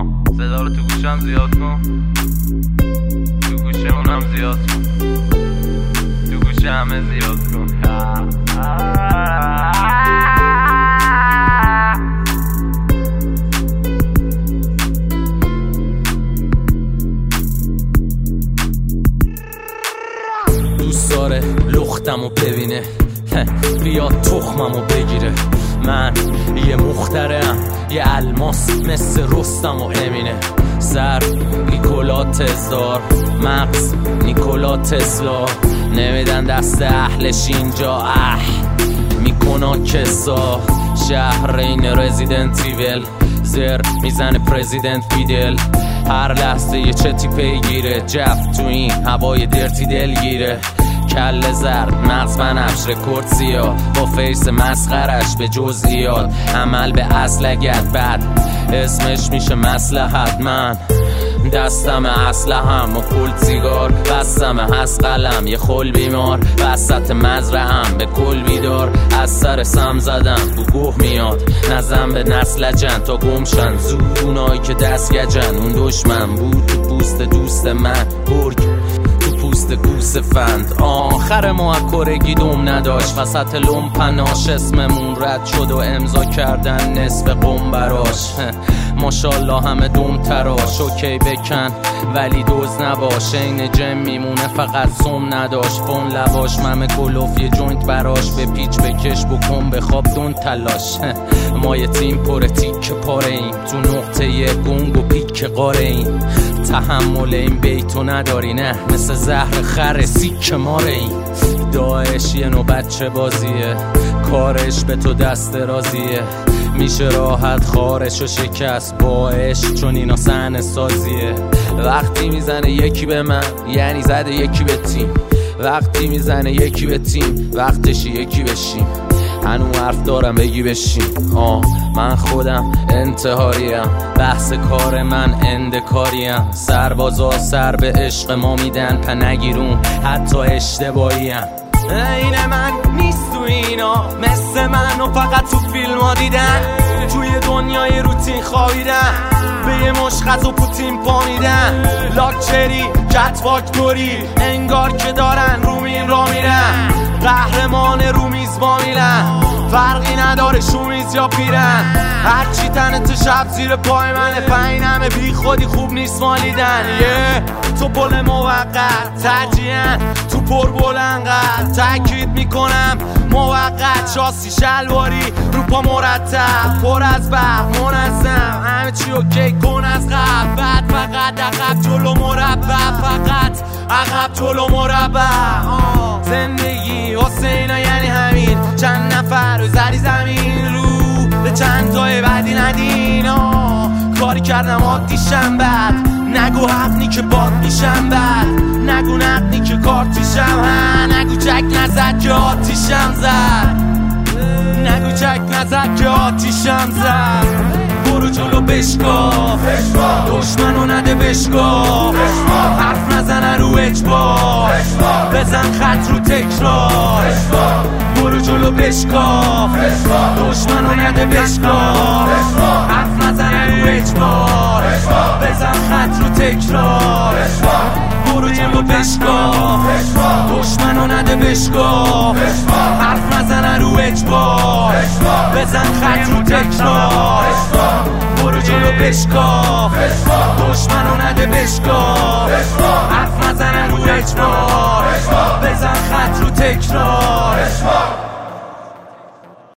صدا رو تو گوشم زیاد کن، تو گوشه اونم زیاد کن، تو گوشه همه زیاد کن. دوست داره لختمو ببینه، بیاد تخممو بگیره. من یه مخترعم، یه الماس مثل رستم و امینه. سر نیکولا تزار، مغز نیکولا تسلا. نمیدن دست اهلش اینجا، میکنن کسا. شهر این رزیدنت ایول، زر میزنه پرزیدنت بیدل. هر لحظه یه چتی پیگیره، جف تو این هوای درتی دلگیره. کل زرد مغز بنفش رکورد سیاه، با فیس مسخرش به جزئیات. عمل به اصل اگد بد اسمش میشه مصلحت. من دستم اسلحه‌ام و پول سیگار، بستم هست قلم یه خل بیمار. وسط مزرعه‌ام به کل بیدار، از سر سم زدم بو گوه میاد. نزن به نسل جن تا گمشن زود اونایی که دست گجن. اون دشمن بود تو پوست دوست من، گرگ تو پوست گوس فند. آخر ما کرگی دوم نداشت، وسط لومپناش اسممون رد شد و امضا کردن نصف قم براش. ماشالله همه دوم تراش، اوکی بکن ولی دوز نباش. این جم میمونه فقط سم نداشت، فون لباش ممه گلوف یه جوینت براش. به پیچ بکش بکن بخواب دون تلاش. ما یه تیم پر تیک پاره ایم، تو نقطه یه گنگ و پیک قاره ایم. تحمل این بیتو نداری نه، مثل زهر خر سیک ماره ایم. داعش یه نوبت چه بازیه، کارش به تو دست رازیه. میشه راحت خارش و شکست باش، چون اینا صحنه سازیه. وقتی میزنه یکی به من یعنی زده یکی به تیم. وقتی میزنه یکی به تیم وقتش یکی بشیم. هنو حرف دارم بگی بشیم. من خودم انتحاریم، بحث کار من اندکاریم. سربازا سر به عشق ما میدن، نگیرون حتی اشتباهیم. این من نیست تو اینا، مثل من و فقط تو فیلم ها دیدن. توی دنیای روتین خوابیدن، به یه مشخص و پوتین پا میدن. لاکچری کت فاکتوری انگار که دارن رومین را میرن. قهرمان رومیز با میرن، فرقی نداره شومیز یا پیرن. هرچی تنت شب زیر پای منه، پینمه بی خودی خوب نیست مالیدن. تو پل موقت ترجیحاً تو پر بلنقدر. تاکید میکنم موقت، شاسی شلواری رو پا مرتب، پر از برق منظم. همه چی اوکی کن از قبل، بعد فقط عقب جلو مربع. فقط عقب جلو مربع. زندگی حسینا یعنی همین، چند نفر رو زدی زمین رو به چند تای بعدی ندین. کاری کردم عادیشم بد، نگو حقنی که باد میشم بد. نگو نقنی که کارتیشم، نگو چک نزد که آتیشم زد. نگو چک نزد که آتیشم زد. برو جلو بشکاف، دشمنو نده بشکاف. حرف نزنه رو اجبار، بزن خط رو تکرار. برو جلو بشکاف، دشمنو نده بشکاف. حرف نزنه رو اجبار، بزن خط رو تکرار. برو جلو بشکاف، دشمنو نده بشکاف. حرف نزنه رو اجبار، بزن خط رو تکرار. برو جلو بشکاف، دشمنو نده بشکاف. حرف نزنه رو اجبار، بزن خط رو تکرار.